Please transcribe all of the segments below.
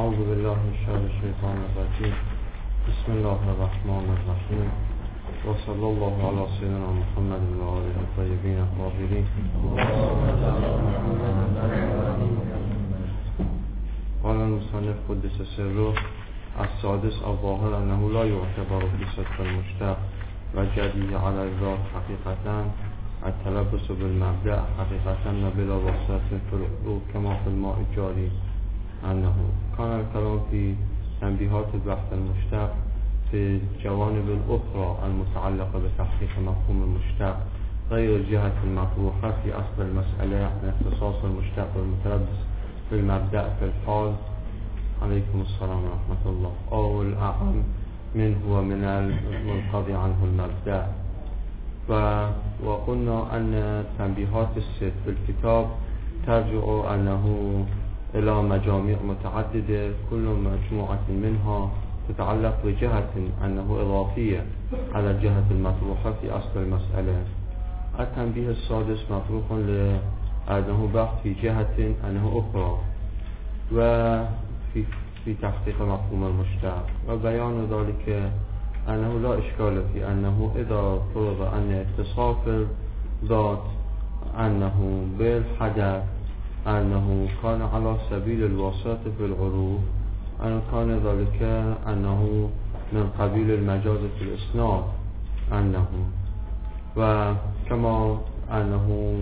اعوذ بالله من شر الشیطان الرجیم. بسم الله الرحمن الرحیم و صلی الله علی سیدنا محمد و آله الطیبین الطاهرین. قال المصنف قدس سره السادس الظاهر انه لا يعتبر في صدق المشتق و جدیه علی الذات حقیقتا التلبس بالمبدأ حقیقتا و بلا واسطة في العروض كما في الماء الجاري. أنه كان الكلام في تنبيهات البحث المشتق في الجوانب الأخرى المتعلقة بتحقيق مفهوم المشتق غير الجهة المطروحة في أصل المسألة عن اختصاص المشتق والمتلبس بالمبدأ في الحال عليكم السلام ورحمة الله أو الأعم منه ومن المنقضي عنه المبدأ. وقلنا أن تنبيهات الست في الكتاب ترجع أنه إلى مجاميع متعددة كل مجموعة منها تتعلق بجهة أنه إضافية على الجهة المطروحة في أصل المسألة. التنبيه السادس مطروح لأنه بحث في جهة أنه أخرى وفي تحقيق مفهوم المشتق وبيان ذلك أنه لا إشكال في أنه إذا فرض أن اتصاف الذات أنه بالحدث أنه كان على سبيل الواسطة في العروض أن كان ذلك أنه من قبيل المجاز في الإسناد أنه وكما أنه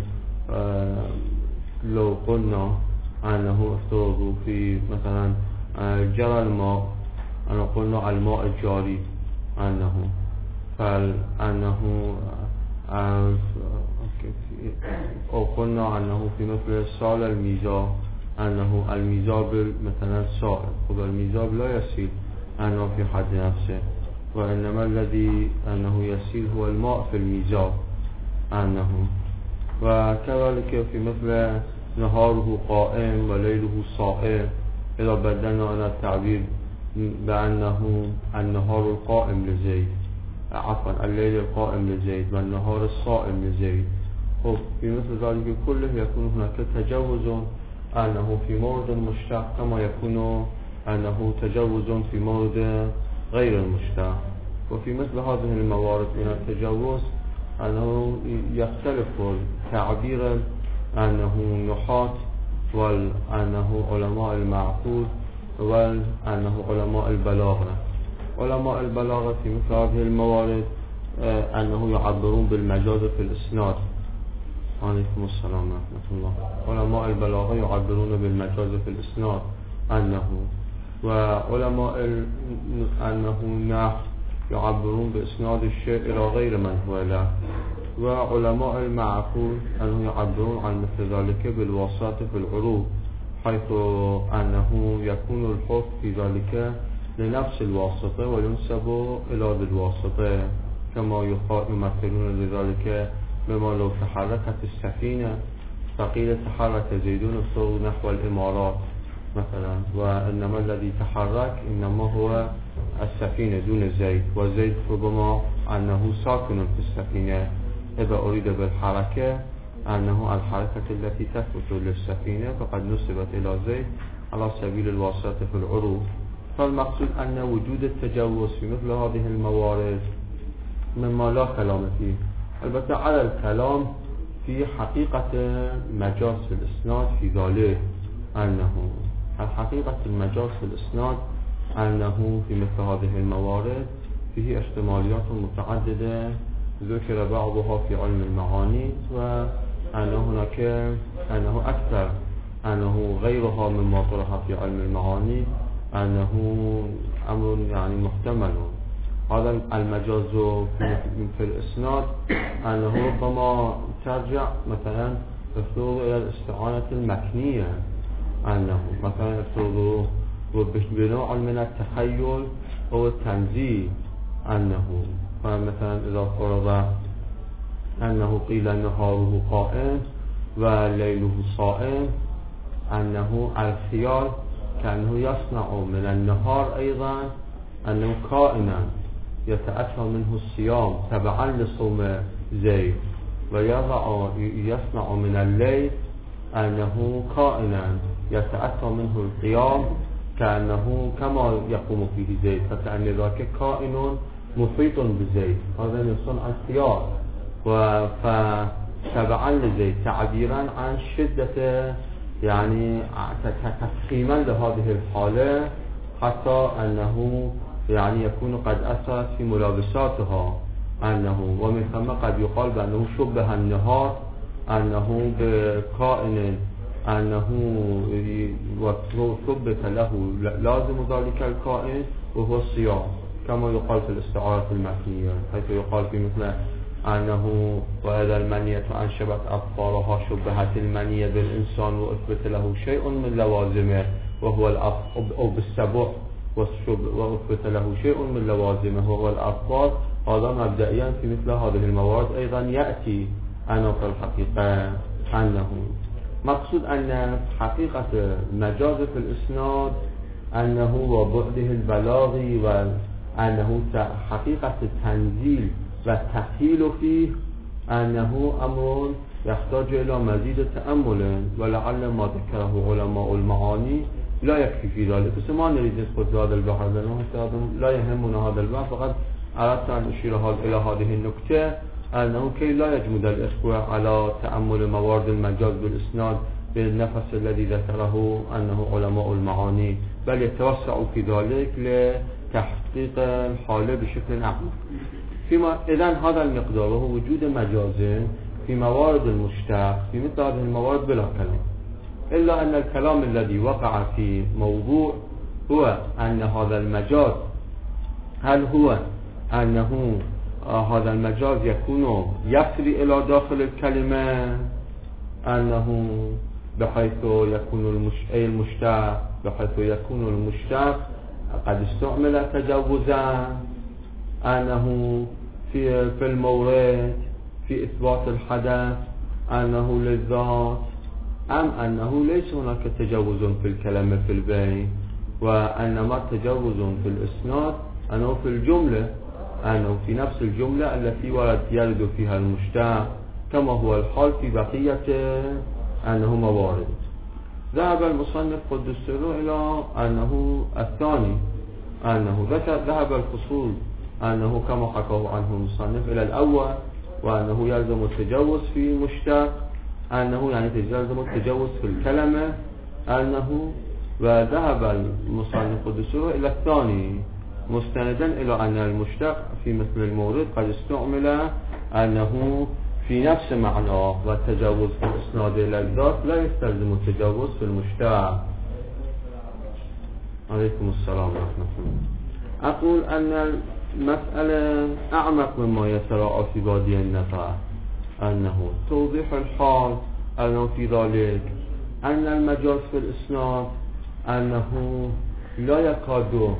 لو قلنا أنه افترضوا في مثلا جرى الماء أنه قلنا الماء الجاري أنه فأنه أو قلنا أنه في مثل سال الميزاب أنه الميزاب مثلا سائل خب الميزاب لا يسيل أنه في حد نفسه وإنما الذي أنه يسيل هو الماء في الميزاب أنه وكذلك في مثل نهاره قائم وليله صائم إذا بدلنا على التعبير بأنه النهار القائم لزيد عفوا الليل القائم لزيد والنهار الصائم لزيد. خب في مثل ذلك كله يكون هناك تجوز أنه في مورد المشتق كما يكون أنه تجوز في مورد غير المشتق. وفي مثل هذه الموارد من التجوز أنه يختلف تعبير أنه نحاة وأنه علماء المعقول وأنه علماء البلاغة. علماء البلاغة في مثل هذه الموارد أنه يعبرون بالمجاز في الإسناد. عليكم السلام ورحمة الله. علماء البلاغة يعبرون بالمجاز في الإسناد أنه وعلماء أنه النحو يعبرون بإسناد الشيء إلى غير من هو له. وعلماء المعقول أنه يعبرون عن مثل ذلك بالواسطة في العروض حيث أنه يكون الحكم في ذلك لنفس الواسطة وينسب إلى ذي الواسطة كما يمثلون لذلك بما لو تحركت السفينة فقيل تحرك زيدون الصور نحو الإمارات مثلا وإنما الذي تحرك إنما هو السفينة دون زيد وزيد ربما أنه ساكن في السفينة إذا أريد بالحركة أنه الحركة التي تثبت للسفينة فقد نسبت إلى زيد على سبيل الواسطة في العروض. فالمقصود أن وجود التجوز في مثل هذه الموارد مما لا كلام فيه البته على الكلام في حقيقة مجاز في الإسناد في ذلك أنه الحقيقة المجاز في الإسناد أنه في مثل هذه الموارد فيه احتماليات متعددة ذكر بعضها في علم المعاني وأنه هناك أنه أكثر أنه غيرها مما طرح في علم المعاني أنه أمر يعني محتمل. هذا المجاز في الإسناد أنه ربما ترجع مثلا افترض إلى الاستعانة المكنية أنه مثلا افترض بنوع من التخيل أو التنزيه أنه فمثلا إذا فرض أنه قيل نهاره قائم وليله صائم أنه الخيال كأنه يصنع من النهار أيضا أنه كائنا يتأتى منه الصيام تبعا لصوم زيد ويصنع من الليل أنه كائنا يتأتى منه القيام كأنه كما يقوم فيه زيد فكأن ذاك كائن محيط بزيد، هذا نص عن خيار فتبعا لزيد تعبيرا عن شدة يعني تفخيما لهذه الحالة حتى أنه يعني يكون قد أثرت في ملابساتها، أنه ومن ثم قد يقال بأنه شبه النهار أنه بكائن أنه وثبت له لازم ذلك الكائن وهو الصيام، كما يقال في الاستعارة المكنية حيث يقال في مثل أنه وإذا المنية أنشبت أظفارها شبهت المنية بالإنسان وأثبت له شيء من لوازمه وهو أو بالسبع وأثبت له شيء من لوازمه وهو الأظفار. هذا مبدئيا في مثل هذه المواد أيضا يأتي أنه في الحقيقة أنه مقصود أن حقيقة المجاز في الإسناد أنه وبعده البلاغي وأنه حقيقة التنزيل والتحيل فيه أنه أمر يحتاج إلى مزيد تأمل، ولعل ما ذكره علماء المعاني لا يكفي في ذلك. بس ما نريد ندخل في هذا البحر لأنه لا يهمنا هذا البحر، فقط أردت أن أشير إلى هذه النكتة أنه كي لا يجمد الإخوة على تأمل موارد المجاز بالإسناد بالنفس الذي ذكره أنه علماء المعاني، بل يتوسعوا في ذلك لتحقيق الحالة بشكل أعمق. إذن هذا المقدار وهو وجود مجاز في موارد المشتق في مثل هذه الموارد بلا كلام، إلا أن الكلام الذي وقع في موضوع هو أن هذا المجاز هل هو أنه هذا المجاز يكون يسري إلى داخل الكلمة أنه بحيث يكون المشتق بحيث يكون المشتق قد استعمل تجوزا، أنه في المورد في إثبات الحدث أنه للذات، أم أنه ليس هناك تجوز في الكلمة في البين وأنما تجوز في الإسناد أنه في الجملة أنه في نفس الجملة التي يرد فيها المشتق كما هو الحال في بقية أنه موارد. ذهب المصنف قدس سره إلى أنه الثاني أنه ذهب الفصول أنه كما حكاه عنه المصنف إلى الأول وأنه يلزم التجوز في مشتق أنه يعني يلزم التجوز في الكلمة أنه، وذهب المصنف قدس سره إلى الثاني مستندا إلى أن المشتق في مثل المورد قد استعمل أنه في نفس معناه والتجاوز في الإسناد إلى الذات لا يستلزم التجاوز في المشتق. عليكم السلام ورحمة الله. أقول أن المسألة أعمق مما يتراءى في بادئ النظر، أنه توضيح الحال أنه في ذلك أن المجاز في الإسناد أنه لا يكاد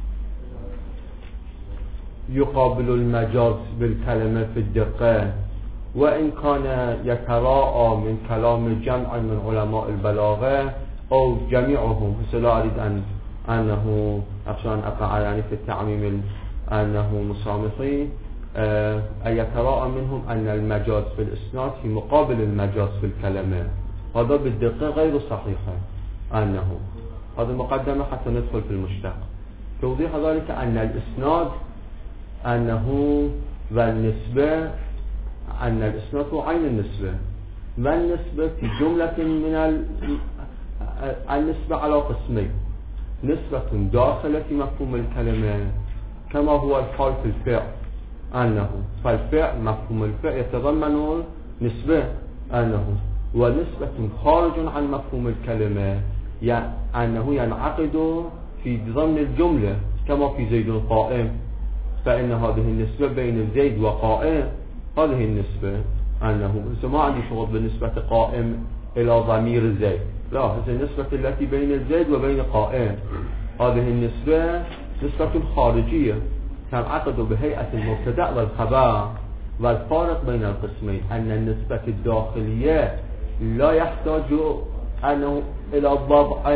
يقابل المجاز بالكلمة في الدقة، وإن كان يتراءى من كلام جمع من علماء البلاغة أو جميعهم، فلا أريد أنه عشان أقع يعني في التعميم أنه مصامحي أن يتراءى منهم أن المجاز في الإسناد في مقابل المجاز في الكلمة، هذا بالدقة غير صحيحة. أنه هذا مقدمة حتى ندخل في المشتق. توضيح ذلك أن الإسناد أنه والنسبة أن الإسناد هو عين النسبة، والنسبة في جملة من النسبة على قسمين: نسبة داخلة في مفهوم الكلمة كما هو الحال في الفعل أنه فالفعل مفهوم الفعل يتضمن نسبة أنه، ونسبة خارج عن مفهوم الكلمة يعني أنه ينعقد في ضمن الجملة كما في زيد قائم، فإن هذه النسبة بين زيد وقائم هذه النسبة أنه ما عندي شغل بالنسبة قائم إلى ضمير زيد، لا، هذه النسبة التي بين الزيد وبين قائم هذه النسبة نسبة خارجية تنعقد بهيئة المبتدأ والخبر. والفارق بين القسمين أن النسبة الداخلية لا يحتاج أنه إلى ضبع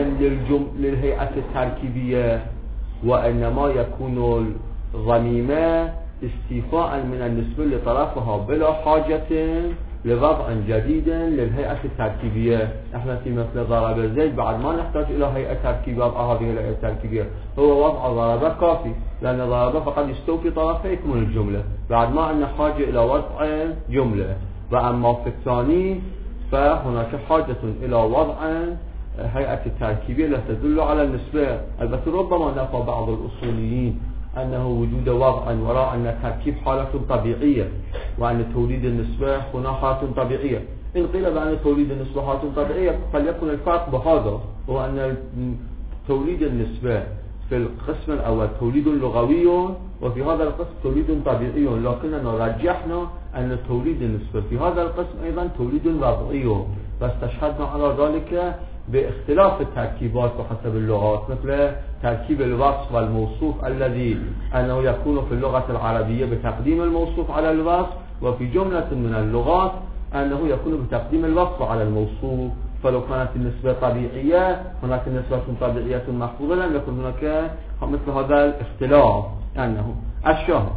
للهيئة التركيبية، وإنما يكون الضميمة استيفاء من النسبة لطرفها بلا حاجة لوضع جديد للهيئة التركيبية. احنا في مثل ضرب زيد بعد ما نحتاج الى هيئة تركيبية، وضع هذه الهيئة التركيبية هو وضع ضربة كافي، لان ضربة فقد يستوفي طرفي يكمل الجملة بعد ما ان حاجة الى وضع جملة. واما في الثاني فهناك حاجة الى وضع هيئة التركيبية لا تدل على النسبة. البته ربما نفى بعض الاصوليين أنه وجود وضع وراء أن التركيب حالة طبيعية، وأن توليد النسبة هنا حالة طبيعية. إن قيل بأن توليد النسبة حالة طبيعية فليكن الفرق بهذا، هو أن توليد النسبة في القسم الأول توليد لغوي، وفي هذا القسم توليد طبيعي، لكننا رجحنا أن توليد النسبة في هذا القسم أيضا توليد وضعي، واستشهدنا على ذلك باختلاف التركيبات وحسب اللغات، مثل تركيب الوصف والموصوف الذي أنه يكون في اللغة العربية بتقديم الموصوف على الوصف، وفي جملة من اللغات أنه يكون بتقديم الوصف على الموصوف. فلو كانت النسبة طبيعية هناك نسبة طبيعية محفوظة، لم يكن هناك مثل هذا الاختلاف أنه الشاهد.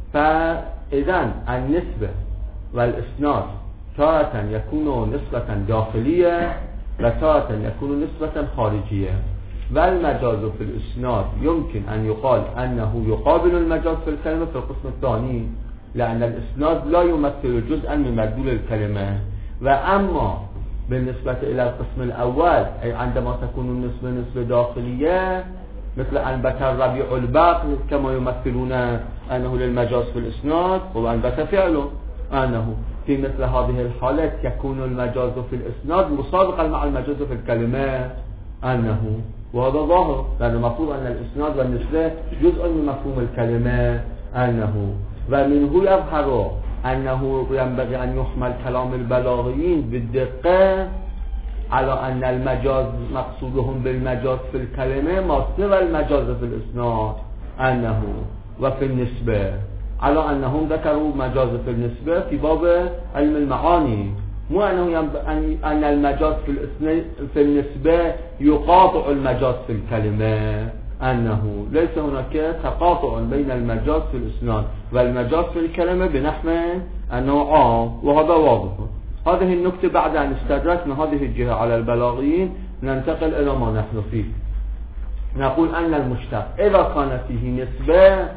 فإذا النسبة والإسناد تارة يكون نسبة داخلية وتارة يكون نسبة خارجية. والمجاز في الإسناد يمكن أن يقال أنه يقابل المجاز في الكلمة في القسم الثاني، لأن الإسناد لا يمثل جزءا من مدلول الكلمة. وأما بالنسبة إلى القسم الأول، أي عندما تكون النسبة نسبة داخلية مثل أنبت الربيع البقر كما يمثلون أنه للمجاز في الإسناد، وأنبت فعله، أنه في مثل هذه الحالات يكون المجاز في الإسناد مسابقا مع المجاز في الكلمة، أنه وهذا ظاهر، لأن المفروض أن الإسناد والنسبة جزء من مفهوم الكلمة، أنه ومنه يظهر أنه ينبغي أن يحمل كلام البلاغيين بالدقة على أن المجاز مقصودهم بالمجاز في الكلمة ما سوى المجاز في الإسناد، أنه وفي النسبة، على أنهم ذكروا مجاز في النسبة في باب علم المعاني، مو أنه أن المجاز في النسبة يقاطع المجاز في الكلمة، أنه ليس هناك تقاطع بين المجاز في الإسناد والمجاز في الكلمة بنحو أنه عام، وهذا واضح. هذه النكتة بعد أن استدركنا هذه الجهة على البلاغيين ننتقل إلى ما نحن فيه. نقول أن المشتق إذا كان فيه نسبة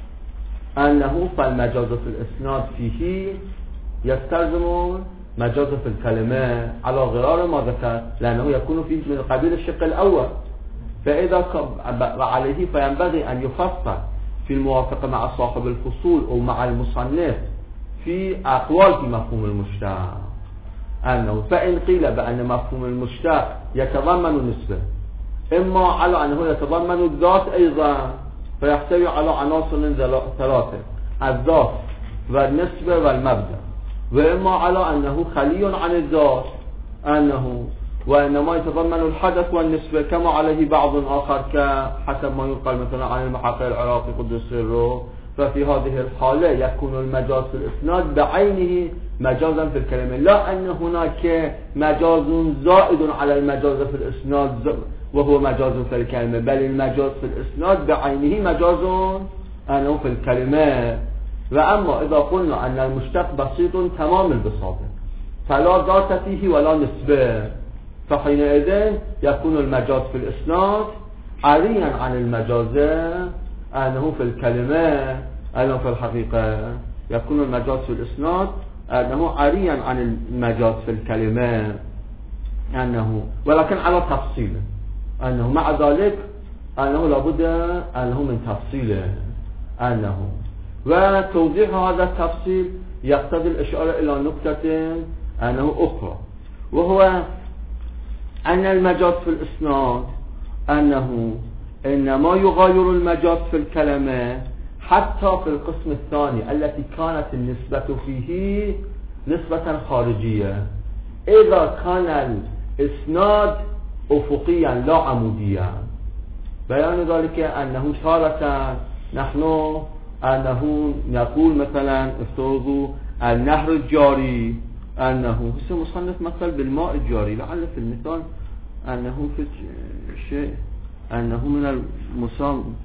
أنه فالمجاز في الإسناد فيه يستلزم مجاز في الكلمة على غرار ما ذكر، لأنه يكون فيه من قبيل الشق الأول. فإذا وعليه فينبغي أن يفصل في الموافقة مع صاحب الفصول أو مع المصنف في أقوال في مفهوم المشتق، أنه فإن قيل بأن مفهوم المشتق يتضمن نسبة، إما على أنه يتضمن الذات أيضا فيحتوي على عناصر ثلاثة، الذات والنسبة والمبدأ، وإما على أنه خلي عن الذات، أنه وإنما يتضمن الحدث والنسبة كما عليه بعض آخر كحسب ما يقال مثلا عن المحقق العراقي قدس سره. ففي هذه الحالة يكون المجاز في الإسناد بعينه مجازا في الكلمة، لا أن هناك مجاز زائد على المجاز في الإسناد وهو مجاز في الكلمة، بل المجاز في الإسناد بعينه مجاز أنه في الكلمة. وأما إذا قلنا أن المشتق بسيط تمام البساطة فلا ذات فيه ولا نسبة، فحينئذ يكون المجاز في الإسناد عاريا عن المجاز أنه في الكلمة، أنه في الحقيقة يكون المجاز في الإسناد أنه عاريا عن المجاز في الكلمة، أنه ولكن على تفصيل، أنه مع ذلك أنه لابد أنه من تفصيل، أنه وتوضيح هذا التفصيل يقتضي الإشارة إلى نقطة أنه أخرى، وهو أن المجاز في الإسناد أنه إنما يغاير المجاز في الكلمة حتى في القسم الثاني التي كانت النسبة فيه نسبة خارجية، إذا كان الإسناد أفقيا لا عموديا. بيان ذلك أنه تارة نحن أنه نقول مثلا افترضوا النهر الجاري، أنه هسه مصنف مثل بالماء الجاري، لعل في المثال أنه في شيء أنه من المسام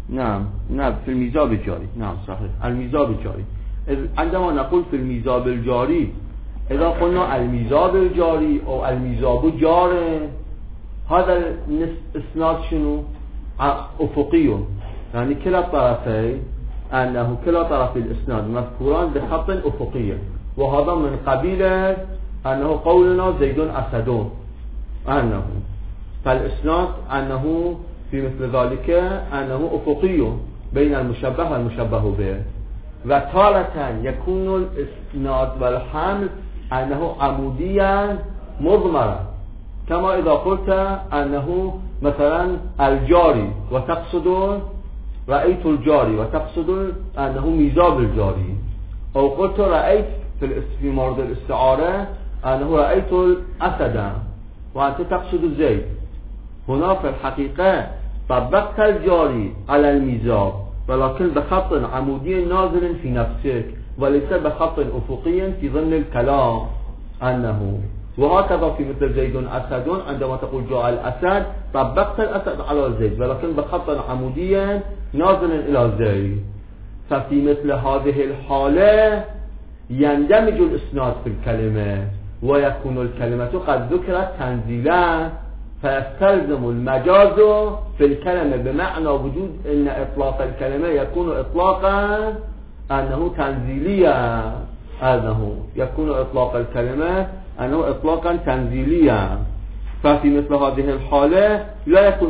نعم في الميزاب الجاري. نعم صحيح، الميزاب الجاري. عندما نقول في الميزاب الجاري، إذا قلنا الميزاب الجاري أو الميزاب جار، هذا الإسناد شنو؟ أفقي، يعني كلا طرفي أنه كلا طرف الإسناد مذكوران بخط أفقي، وهذا من قبيل أنه قولنا زيد أسد، أنه فالإسناد أنه في مثل ذلك أنه أفقي بين المشبه والمشبه به. وتارة يكون الإسناد والحمل أنه عموديا مضمرا، كما إذا قلت أنه مثلا الجاري وتقصد رأيت الجاري وتقصد أنه ميزاب الجاري، أو قلت رأيت في مورد الاستعارة أنه رأيت الأسد وأنت تقصد زيد. هنا في الحقيقة طبقت الجاري على الميزاب، ولكن بخط عمودي نازل في نفسك، وليس بخط أفقي في ضمن الكلام أنه. وهكذا في مثل زيد أسد، عندما تقول جاء الأسد طبقت الأسد على زيد، ولكن بخط عمودي نازل إلى زيد. ففي مثل هذه الحالة يندمج الإسناد في الكلمة، ويكون الكلمة قد ذكرت تنزيلا، فيستلزم المجاز في الكلمة بمعنى وجود أن إطلاق الكلمة يكون إطلاقا أنه تنزيليا، أنه يكون إطلاق الكلمة أنه إطلاقا تنزيليا. ففي مثل هذه الحالة لا يكون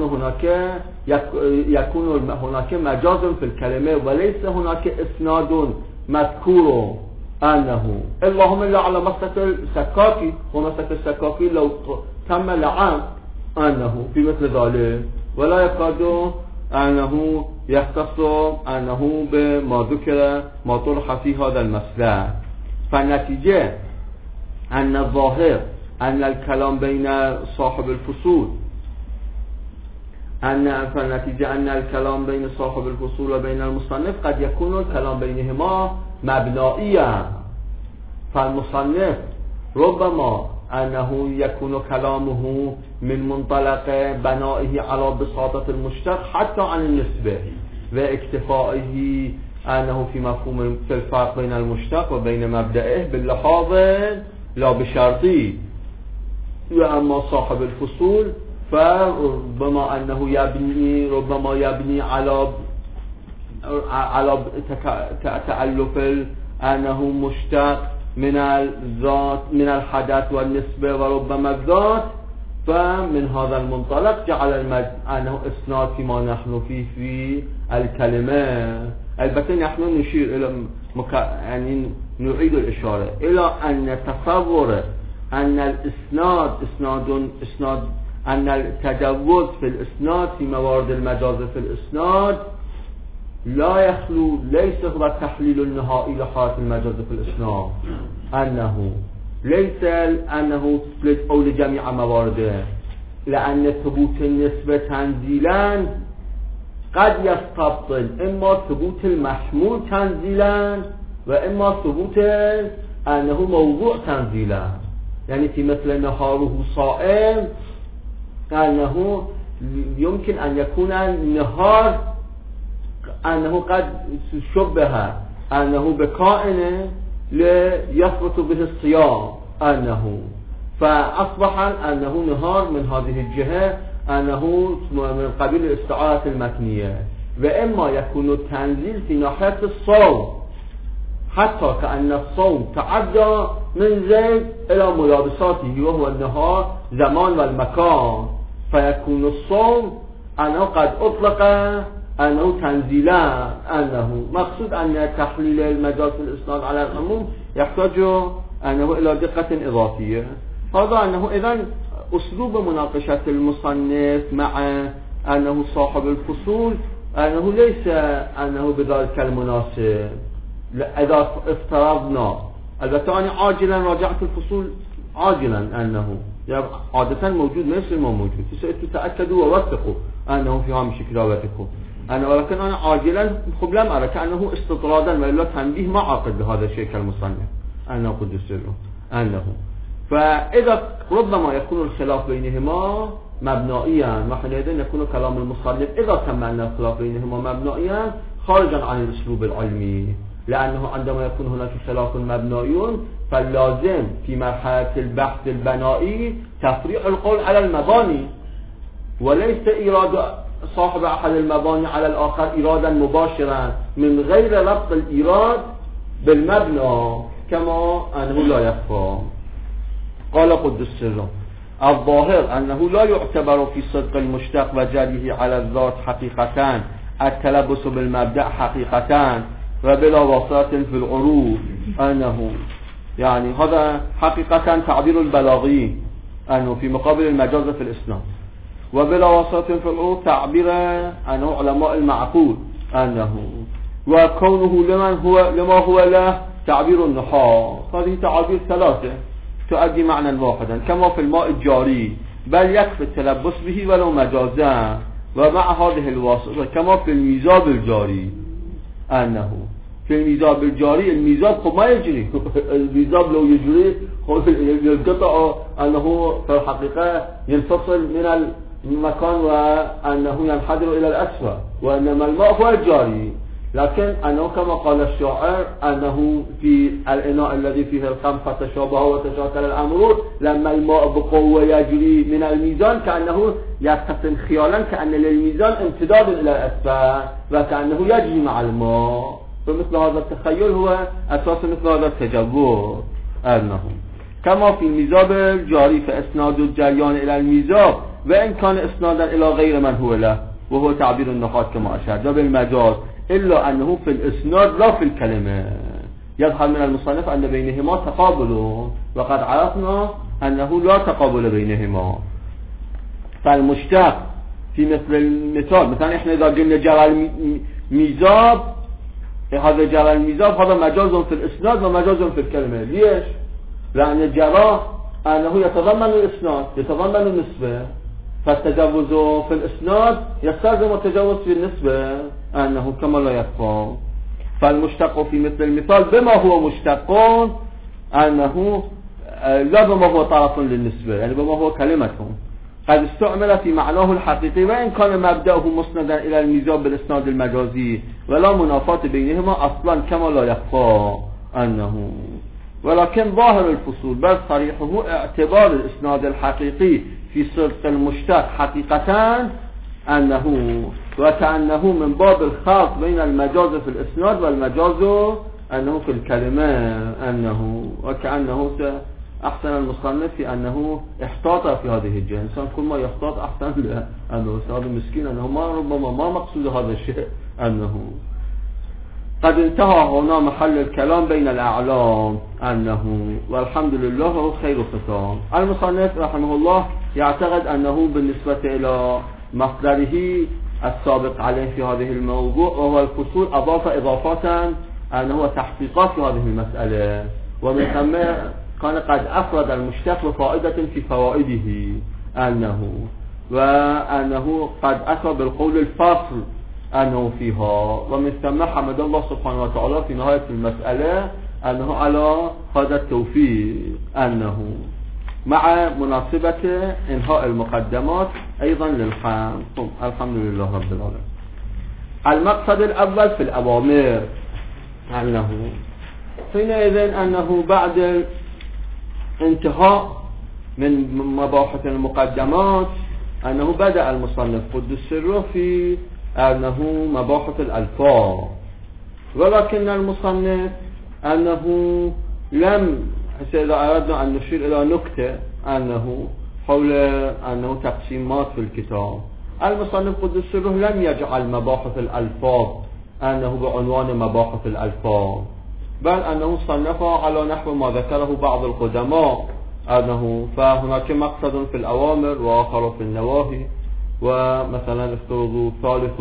هناك مجاز في الكلمة، وليس هناك إسناد مذكور أنه، اللهم إلا على مسك السكاكي، ومسك السكاكي لو تم لعان أنه في مثل ذلك، ولا يكاد أنه يختص أنه بما ذكر ما طرح في هذا المسلك. فالنتيجة أن الظاهر أن الكلام بين صاحب الفصول فالنتيجة أن الكلام بين صاحب الفصول وبين المصنف قد يكون الكلام بينهما مبنائيا. فالمصنف ربما أنه يكون كلامه من منطلق بنائه على بساطة المشتق حتى عن النسبة، واكتفائه أنه في مفهوم في الفرق بين المشتق وبين مبدئه باللحاظ لا بشرطي. وأما صاحب الفصول فربما أنه ربما يبني على تألف أنه مشتق من الذات من الحدث والنسبة وربما الذات، فمن هذا المنطلق جعل أنه إسناد فيما نحن فيه في الكلمة. البته نحن نشير إلى يعني نعيد الإشارة إلى أن تصور أن الإسناد إسناد أن التجوز في الإسناد في موارد المجاز في الإسناد لا يخلو، ليس هو التحليل النهائي لحالة المجاز في الإسناد، أنه ليس أنه أو لجميع موارده، لأن ثبوت النسبة تنزيلا قد يستبطل إما ثبوت المحمول تنزيلا وإما ثبوت أنه موضوع تنزيلا. يعني في مثل نهاره صائم أنه يمكن أن يكون النهار أنه قد شبه أنه بكائن ليثبت به الصيام أنه، فأصبح أنه نهار من هذه الجهة أنه من قبيل الاستعارة المكنية. وإما يكون التنزيل في ناحية الصوم، حتى كأن الصوم تعدى من زيد إلى ملابساته وهو النهار زمان والمكان، فيكون الصوم أنه قد أطلق أنه تنزيلا أنه. مقصود أن تحليل المجاز في الإسناد على العموم يحتاج أنه إلى دقة إضافية. هذا أنه إذن أسلوب مناقشة المصنف مع أنه صاحب الفصول أنه ليس أنه بذلك المناسب. إذا افترضنا، البته أنا عاجلا راجعت الفصول عاجلا أنه عادة موجود ليس ما موجود، تتأكدوا ووثقوا أنه في هامش كتابتكم ولكن أنا عاجلا خب لم أرى كأنه استطرادا وإلا تنبيه ما عقد بهذا الشيء كالمصنف أنه قد سره أنه. فإذا ربما يكون الخلاف بينهما مبنائيا، وحينئذ يكون كلام المصنف إذا تم أن الخلاف بينهما مبنائيا خارجا عن الأسلوب العلمي، لأنه عندما يكون هناك خلاف مبنائي فاللازم في مرحلة البحث البنائي تفريع القول على المباني، وليس إيراد صاحب أحد المباني على الآخر إيرادا مباشرا من غير ربط الإيراد بالمبنى كما أنه لا يخفى. قال قدس سره: الظاهر أنه لا يعتبر في صدق المشتق وجريه على الذات حقيقة التلبس بالمبدأ حقيقة وبلا واسطة في العروف، أنه يعني هذا حقيقة تعبير البلاغي أنه في مقابل المجاز في الإسلام، وبلا واسطة في العروف تعبير أنه علماء المعقول، أنه وكونه لما هو له تعبير النحاة. هذه تعابير ثلاثة تؤدي معنى واحدا كما في الماء الجاري، بل يكفي التلبس به ولو مجازا، ومع هذه الواسطة كما في الميزاب الجاري، أنه في الميزاب الجاري الميزاب خب ما يجري الميزاب لو يجري ينقطع، أنه في الحقيقة ينفصل من المكان وأنه ينحدر إلى الأسفل، وإنما الماء هو الجاري. لكن أنه كما قال الشاعر أنه في الإناء الذي فيه الخمر فتشابه وتشاكل الأمر، لما الماء بقوة يجري من الميزان كأنه يتسم خيالا كأن للميزان امتداد إلى الأسفل وكأنه يجري مع الماء. فمثل هذا التخيل هو أساس مثل هذا التجور، أنه كما في الميزاب الجاري فإسناد الجريان إلى الميزاب وإن كان إسنادا إلى غير من هو له، وهو تعبير النحاة كما أشرت بالمجاز، إلا أنه في الإسناد لا في الكلمة. يظهر من المصنف أن بينهما تقابل، وقد عرفنا أنه لا تقابل بينهما. فالمشتق في مثل المثال، مثلا إحنا إذا قلنا جرى الميزاب، هذا جرى الميزاب هذا مجاز في الإسناد ومجاز في الكلمة. ليش؟ لأن الجرى أنه يتضمن الإسناد، يتضمن النسبة، فالتجاوز في الإسناد يستلزم التجاوز في النسبة، أنه كما لا يخفى. فالمشتق في مثل المثال بما هو مشتق أنه لا بما هو طرف للنسبة، يعني بما هو كلمة قد استعمل في معناه الحقيقي، وإن كان مبدأه مسندا إلى الميزاب بالإسناد المجازي ولا منافاة بينهما أصلا كما لا يخفى، أنه ولكن ظاهر الفصول بل صريحه اعتبار الإسناد الحقيقي في صدق المشتق حقيقة، أنه وكأنه من باب الخلط بين المجاز في الإسناد والمجاز أنه في الكلمة، أنه وكأنه أحسن المصنف في أنه احتاط في هذه الجهة. إنسان كل ما يحتاط أحسن له، أنه هذا مسكين أنه ربما ما مقصود هذا الشيء. أنه قد انتهى هنا محل الكلام بين الأعلام، أنه والحمد لله خير ختام. المصنف رحمه الله يعتقد أنه بالنسبة إلى مصدره السابق عليه في هذه الموضوع وهو الفصول أضاف إضافة أنه تحقيقات في هذه المسألة، ومن ثم كان قد أفرد المشتق وفائدة في فوائده، وأنه قد أتى بالقول الفاصل أنه فيها، ومن ثم حمد الله سبحانه وتعالى في نهاية المسألة أنه على هذا التوفيق، أنه مع مناسبة إنهاء المقدمات أيضا للحمد. الحمد لله رب العالمين. المقصد الأول في الأوامر، أنه حينئذ أنه بعد انتهاء من مباحث المقدمات أنه بدأ المصنف قدس سره في أنه مباحث الألفاظ، ولكن المصنف أنه لم، إذا أردنا أن نشير إلى نكتة أنه حول أنه تقسيمات في الكتاب، المصنف قدس سره لم يجعل مباحث الألفاظ أنه بعنوان مباحث الألفاظ، بل أنه صنفها على نحو ما ذكره بعض القدماء، أنه فهناك مقصد في الأوامر وآخر في النواهي، ومثلا افترضوا ثالث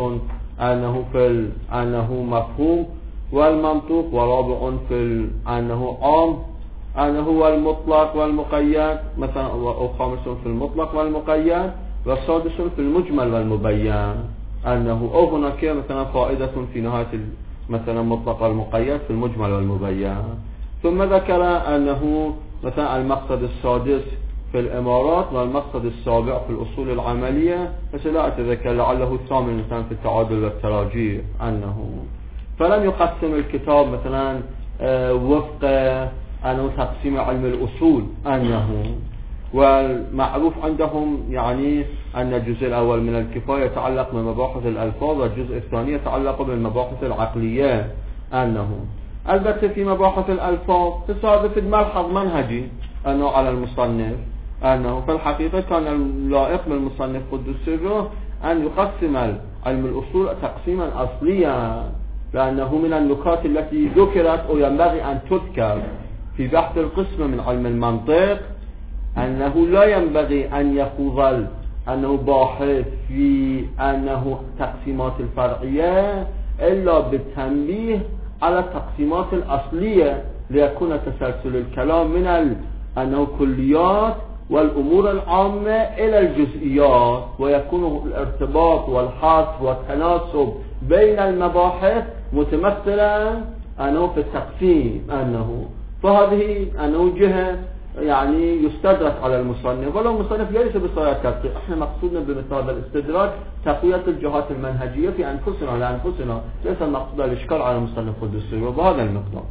أنه مفهوم والمنطوق، ورابع في أنه عام أنه هو المطلق والمقيد مثلا، وخامس في المطلق والمقيد، والسادس في المجمل والمبين، أنه أو هناك مثلا فائدة في نهاية مثلا مطلق والمقيد في المجمل والمبين. ثم ذكر أنه مثلا المقصد السادس في الإمارات، والمقصد السابع في الأصول العملية، بس لا أتذكر، لعله الثامن مثلا في التعادل والتراجيع أنه. فلم يقسم الكتاب مثلا وفق أنه تقسيم علم الأصول أنه. والمعروف عندهم يعني أن الجزء الأول من الكفاية يتعلق بمباحث الألفاظ، والجزء الثاني يتعلق بالمباحث العقلية أنه. البته في مباحث الألفاظ تصادف الملحظ منهجي أنه على المصنف أنه في الحقيقة كان اللائق بالمصنف قدس سره أن يقسم علم الأصول تقسيما أصليا، لأنه من النكات التي ذكرت أو ينبغي أن تذكر في بحث القسم من علم المنطق أنه لا ينبغي أن يخوض أنه باحث في أنه تقسيمات الفرعية إلا بالتنبيه على التقسيمات الأصلية، ليكون تسلسل الكلام من أنه كليات والأمور العامة إلى الجزئيات، ويكون الارتباط والحصر والتناسب بين المباحث متمثلا أنه في التقسيم أنه. فهذه أنه جهة يعني يستدرك على المصنف، ولو المصنف ليس بصورة تدقيق. احنا مقصودنا بمثال الاستدراك تقوية الجهات المنهجية في أنفسنا لأنفسنا، ليس المقصود الإشكال على المصنف قدسه، وبهذا المقدار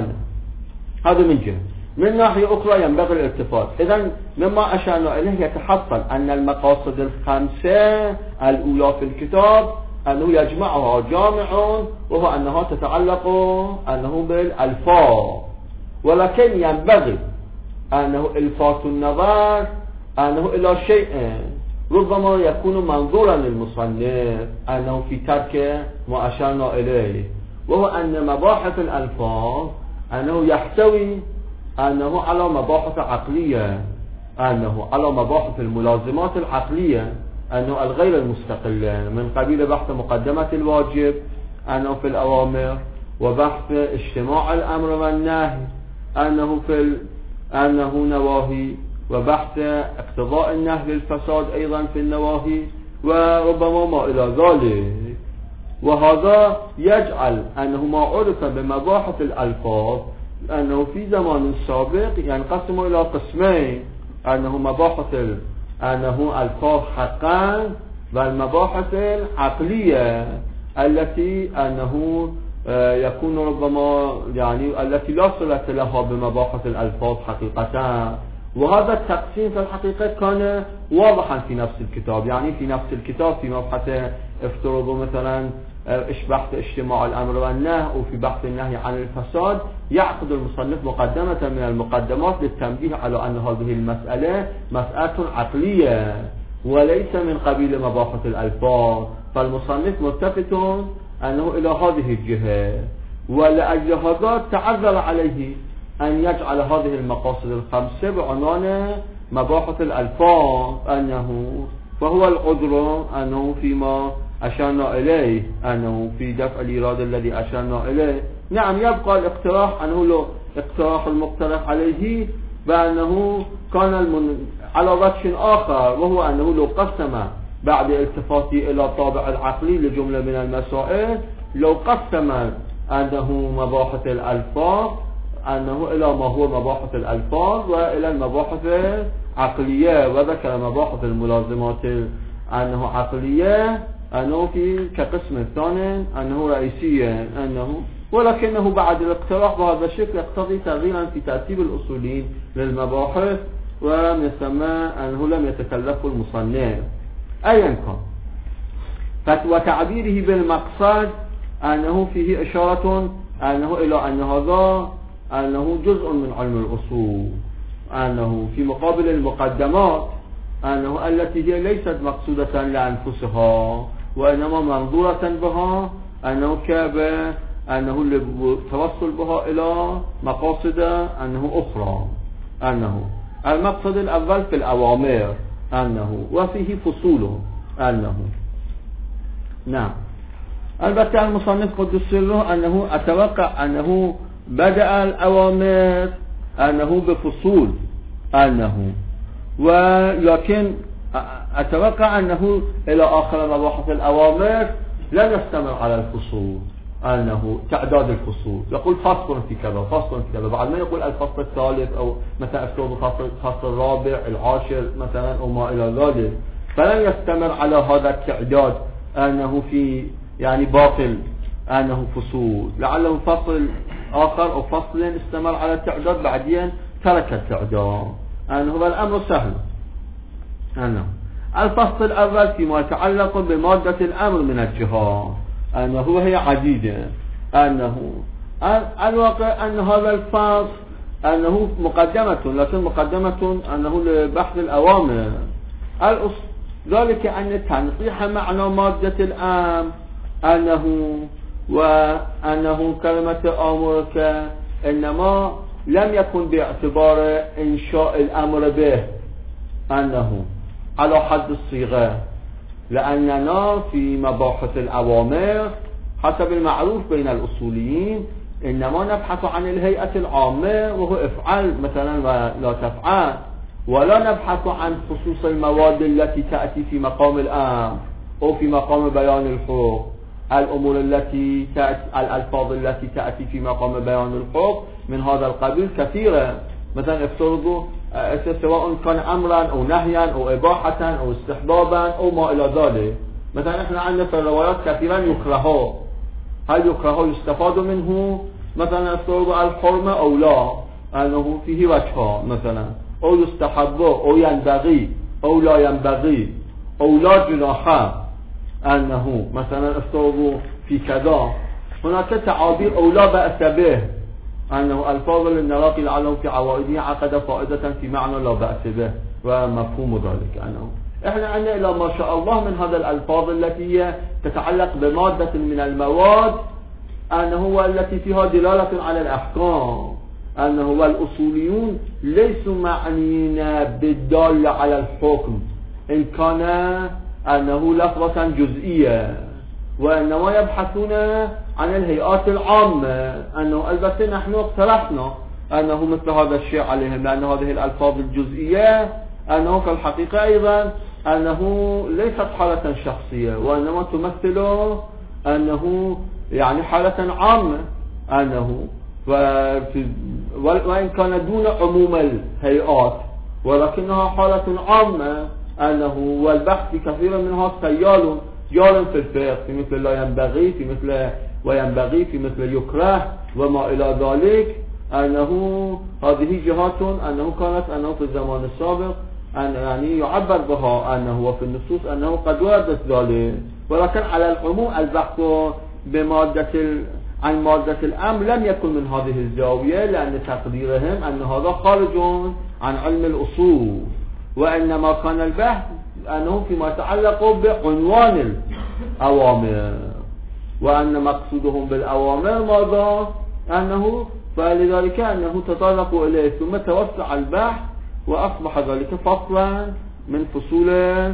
هذا من جهة. من ناحية أخرى ينبغي الالتفات. إذن مما أشرنا إليه يتحصل أن المقاصد الخمسة الأولى في الكتاب أنه يجمعها جامع، وهو أنها تتعلق أنه بالألفاظ، ولكن ينبغي أنه إلفات النظر أنه إلى شيء ربما يكون منظورا للمصنف أنه في ترك ما أشرنا إليه، وهو أن مباحث الألفاظ أنه يحتوي أنه على مباحث عقلية، أنه على مباحث الملازمات العقلية أنه الغير المستقلة، من قبيل بحث مقدمة الواجب أنه في الأوامر، وبحث اجتماع الأمر والنهي أنه أنه نواهي، وبحث اقتضاء النهي للفساد أيضا في النواهي، وربما ما إلى ذلك. وهذا يجعل أنه ما عرف بمباحث الألفاظ أنه في زمان سابق ينقسم إلى قسمين، أنه مباحث أنه ألفاظ حقا، والمباحث العقلية التي أنه يكون ربما يعني التي لا صلة لها بمباحث الألفاظ حقيقة. وهذا التقسيم في الحقيقة كان واضحا في نفس الكتاب، يعني في نفس الكتاب في مبحث افترضوا مثلا بحث اجتماع الأمر والنهي، وفي بحث النهي عن الفساد يعقد المصنف مقدمة من المقدمات للتنبيه على أن هذه المسألة مسألة عقلية وليس من قبيل مباحث الألفاظ، فالمصنف ملتفت أنه إلى هذه الجهة، ولأجل هذا تعذر عليه أن يجعل هذه المقاصد الخمسة بعنوان مباحث الألفاظ أنه، فهو العذر أنه فيما أشرنا إليه أنه في دفع الإيراد الذي أشرنا إليه. نعم يبقى الاقتراح أنه لو اقتراح المقترح عليه بأنه كان على وجه آخر، وهو أنه لو قسم بعد التفاته إلى طابع العقلي لجملة من المسائل، لو قسم أنه مباحث الألفاظ أنه إلى ما هو مباحث الألفاظ وإلى المباحث عقلية، وذكر مباحث الملازمات أنه عقلية أنه في كقسم الثاني أنه رئيسية أنه، ولكنه بعد الاقتراح بهذا الشكل يقتضي تغييرا في ترتيب الأصولين للمباحث، ومن ثم أنه لم يتكلف المصنف أيا كان. وتعبيره بالمقصد أنه فيه إشارة أنه إلى أن هذا أنه جزء من علم الأصول، أنه في مقابل المقدمات أنه التي هي ليست مقصودة لأنفسها وإنما منظورة بها أنه كابه أنه التوصل بها إلى مقاصد أنه أخرى. أنه المقصد الأول في الأوامر أنه وفيه فصول أنه. نعم البته المصنف قدس سره أنه أتوقع أنه بدأ الأوامر أنه بفصول أنه، ولكن أتوقع أنه إلى آخر مباحث الأوامر لن يستمر على الفصول أنه تعداد الفصول، يقول فصل في كذا فصل في كذا، بعد ما يقول الفصل الثالث أو مثلا الفصل الرابع العاشر مثلا أو ما إلى ذلك، فلن يستمر على هذا التعداد أنه في يعني باطل أنه فصول، لعله فصل آخر أو فصل استمر على التعداد بعدين ترك التعداد، أنه هذا الأمر سهل. أنه الفصل الأول فيما يتعلق بمادة الأمر من الجهات، أنه هي عديدة، أنه الواقع أن هذا الفصل أنه مقدمة، لكن مقدمة أنه لبحث الأوامر ذلك أن تنصيح معنى مادة الأمر أنه كلمة أمرك إنما لم يكن باعتبار إنشاء الأمر به أنه على حد الصيغة، لأننا في مباحث الأوامر حسب المعروف بين الأصوليين إنما نبحث عن الهيئة العامة وهو افعل مثلا ولا تفعل، ولا نبحث عن خصوص المواد التي تأتي في مقام الأمر أو في مقام بيان الحكم. الأمور التي تأتي، الألفاظ التي تأتي في مقام بيان الحكم من هذا القبيل كثيرة، مثلا افترضوا سواء كان أمرا أو نهيا أو إباحة أو استحبابا أو ما إلى ذلك. مثلا احنا عندنا في الروايات كثيرا يكرهه، هل يكرهه يستفاد منه؟ مثلا افترضوا الحرمة أو لا، أنه فيه وجهه مثلا، أو يستحب أو ينبغي أو لا ينبغي أو لا جناح، أنه مثلا افترضوا في كذا. هناك تعابير أو لا بأس به، أنه الفاظ للنراقي لعلهم في عوائده عقد فائدة في معنى لا بأس به ومفهوم ذلك. أنه احنا عندنا إلى ما شاء الله من هذا الألفاظ التي تتعلق بمادة من المواد أنه هو التي فيها دلالة على الأحكام، أنه هو الأصوليون ليسوا معنيين بالدال على الحكم إن كان أنه لفظة جزئية، وإنما يبحثون عن الهيئات العامة. أنه البته نحن اقترحنا أنه مثل هذا الشيء عليهم، لأن هذه الألفاظ الجزئية أنه في الحقيقة أيضا أنه ليست حالة شخصية، وإنما تمثل أنه يعني حالة عامة، أنه وإن كان دون عموم الهيئات ولكنها حالة عامة، أنه والبحث كثيرا منها سيال جال في الفقه، في مثل لا ينبغي، في مثل وينبغي، في مثل يكره وما إلى ذلك. أنه هذه جهات أنه كانت أنه في الزمان السابق أن يعني يعبر بها أنه وفي النصوص أنه قد وردت ذلك، ولكن على العموم البحث عن مادة الأمر لم يكن من هذه الزاوية، لأن تقديرهم أن هذا خارج عن علم الأصول، وإنما كان البحث أنه فيما يتعلق بعنوان الأوامر، وأن مقصودهم بالأوامر ماذا؟ أنه فلذلك أنه تطرقوا إليه، ثم توسع البحث وأصبح ذلك فصلا من فصول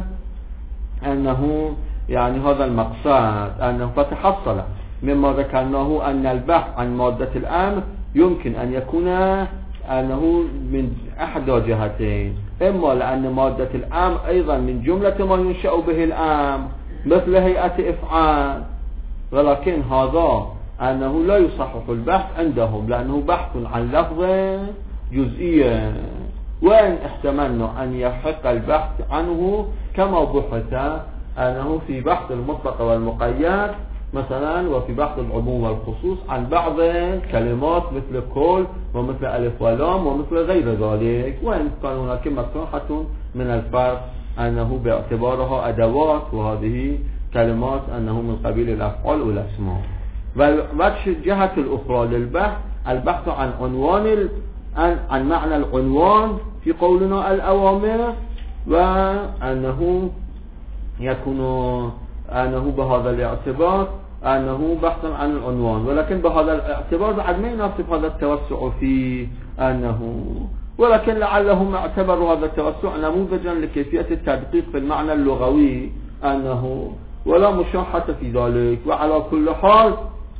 أنه يعني هذا المقصد، أنه فتحصل مما ذكرناه أن البحث عن مادة الأمر يمكن أن يكون أنه من أحد جهتين، إما لأن مادة الأمر أيضا من جملة ما ينشأ به الأمر مثل هيئة إفعال، ولكن هذا أنه لا يصحح البحث عندهم لأنه بحث عن لفظ جزئية، وإن احتملنا أن يحق البحث عنه كما بحث أنه في بحث المطلق والمقيد مثلا، وفي بحث العموم والخصوص عن بعض كلمات مثل كل ومثل ألف ولام ومثل غير ذلك، وإن كان هناك مساحة من الفرق أنه باعتبارها أدوات، وهذه كلمات أنه من قبيل الأفعال والأسماء. والجهة الأخرى للبحث البحث عن عنوان عن معنى العنوان في قولنا الأوامر، وأنه يكون أنه بهذا الاعتبار أنه بحثا عن العنوان، ولكن بهذا الاعتبار بعد ما يناسب هذا التوسع فيه أنه، ولكن لعلهم اعتبروا هذا التوسع نموذجا لكيفية التدقيق في المعنى اللغوي أنه ولا مشاحة في ذلك. وعلى كل حال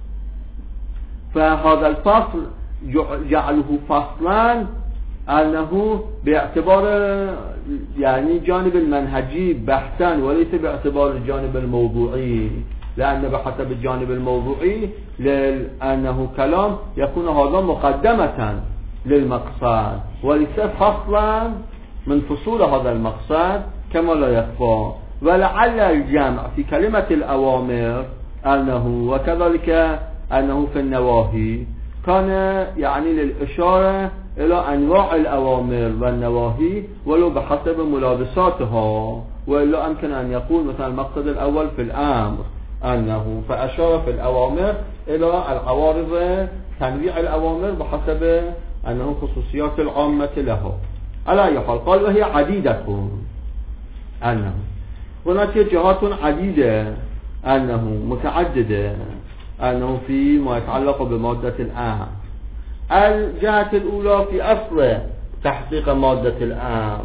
فهذا الفصل جعله فصلا أنه باعتبار يعني جانب المنهجي بحثا وليس باعتبار الجانب الموضوعي، لأن بحسب الجانب الموضوعي لأنه كلام يكون هذا مقدمة للمقصد وليس فصلا من فصول هذا المقصد كما لا يخفى. ولعل الجمع في كلمة الأوامر أنه وكذلك أنه في النواهي كان يعني للإشارة إلى أنواع الأوامر والنواهي ولو بحسب ملابساتها، وإلا أمكن أن يقول مثلا المقصد الأول في الأمر أنه فأشار في الأوامر إلى العوارض تنويع الأوامر بحسب أنه خصوصيات العامة له. على أي حال قال وهي عديدة أنه هناك جهات عديدة أنه متعددة أنه في ما يتعلق بمادة الأمر. الجهة الأولى في أصل تحقيق مادة الأمر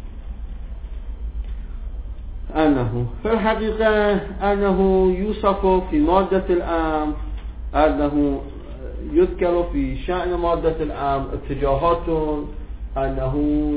أنه في الحقيقة أنه يوصف في مادة الأمر أنه يذكر في شأن مادة الأمر اتجاهات أنه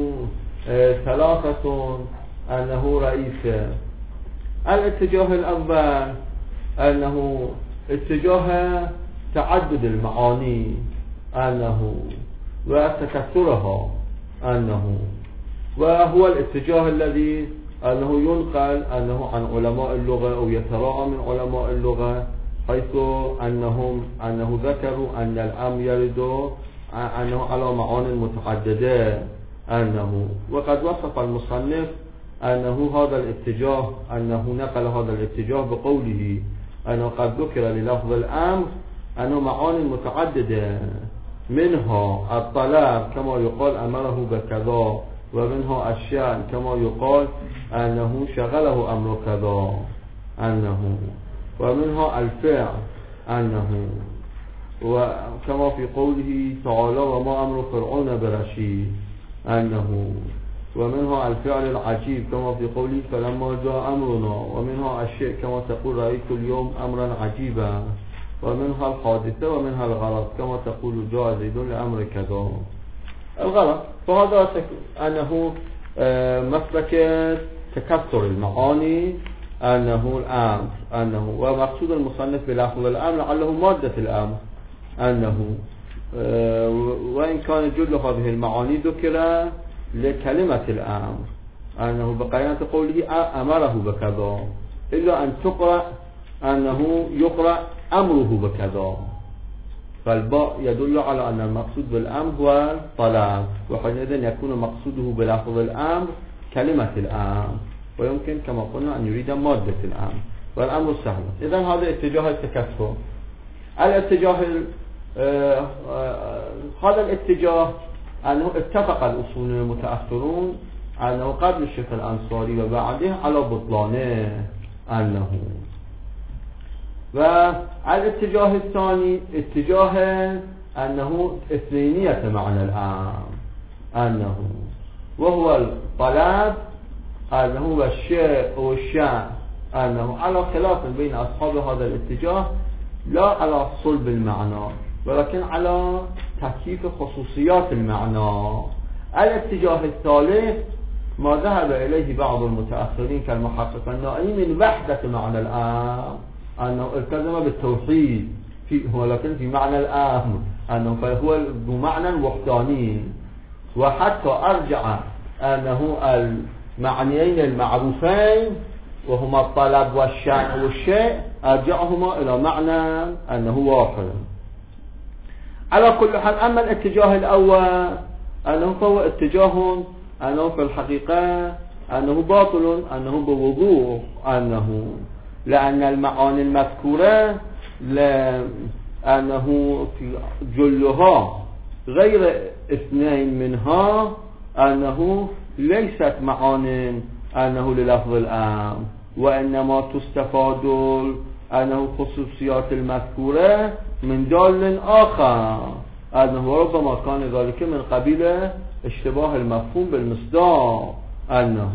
ثلاثة أنه رئيسة. الاتجاه الأول أنه اتجاه تعدد المعاني أنه وتكثرها أنه، وهو الاتجاه الذي أنه ينقل أنه عن علماء اللغة أو يتراءى من علماء اللغة، حيث أنه ذكروا أن الأمر يرد أنه على معاني متعددة أنه. وقد وصف المصنف أنه هذا الاتجاه أنه نقل هذا الاتجاه بقوله أنه قد ذكر للفظ الأمر أنه معاني متعددة، منها الطلب كما يقال أمره بكذا، ومنها الشأن كما يقال أنه شغله أمر كذا أنه، ومنها الفعل أنه، وكما في قوله تعالى وما أمر فرعون برشيد أنه، ومنها الفعل العجيب كما في قوله فلما جاء أمرنا، ومنها الشيء كما تقول رأيت اليوم أمرا عجيبا، ومنها الحادثة ومنها الغلط كما تقول جاء زيد لأمر كذا. الغلط فهذا أنه مسلك تكثر المعاني أنه الأمر أنه، ومقصود المصنف بلفظ الأمر لعله مادة الأمر أنه، وإن كان جل هذه المعاني ذكر لكلمة الأمر أنه بقيانة قوله أمره بكذا، إلا أن تقرأ أنه يقرأ أمره بكذا، فالباء يدل على أن المقصود بالأمر هو الطلب، وحينئذ يكون مقصوده بلفظ الأمر كلمة الأمر، ويمكن كما قلنا أن يريد مادة الأمر، والأمر سهل. إذن هذا اتجاه التكثر. الاتجاه هذا الاتجاه أنه اتفق الأصول المتأخرون أنه قبل الشيخ الأنصاري وبعده على بطلانه أنه. والاتجاه الثاني اتجاه أنه اثنينية معنى الأمر أنه، وهو الطلب أنه هو الشيء والشأن أنه، على خلاف بين أصحاب هذا الاتجاه لا على صلب المعنى ولكن على تكييف خصوصيات المعنى. الاتجاه الثالث ما ذهب إليه بعض المتأخرين كالمحقق النائي من وحدة معنى الأمر أنه التزم بالتوحيد ولكن في معنى الأمر أنه فهو بمعنى وحداني، وحتى أرجع أنه المعنيين المعروفين وهما الطلب والشأن والشيء أرجعهما إلى معنى أنه واحد. على كل حال أما الاتجاه الأول أنه فهو اتجاه أنه في الحقيقة أنه باطل أنه بوضوح أنه، لأن المعاني المذكورة لأنه في جلها غير اثنين منها أنه ليست معاني أنه للفظ الأمر، وإنما تستفاد أنه خصوصيات المذكورة من دال آخر أنه ربما كان ذلك من قبيل اشتباه المفهوم بالمصداق أنه،